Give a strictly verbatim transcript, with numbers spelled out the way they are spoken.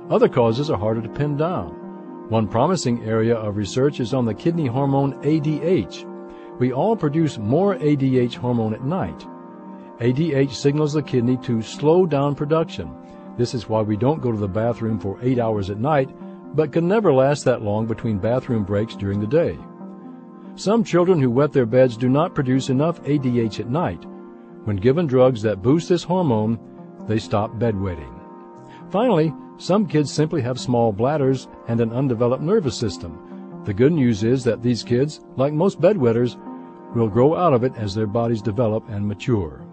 Other causes are harder to pin down. One promising area of research is on the kidney hormone A D H. We all produce more A D H hormone at night. A D H signals the kidney to slow down production. This is why we don't go to the bathroom for eight hours at night, but can never last that long between bathroom breaks during the day. Some children who wet their beds do not produce enough A D H at night. When given drugs that boost this hormone, they stop bedwetting. Finally, some kids simply have small bladders and an undeveloped nervous system. The good news is that these kids, like most bedwetters, will grow out of it as their bodies develop and mature.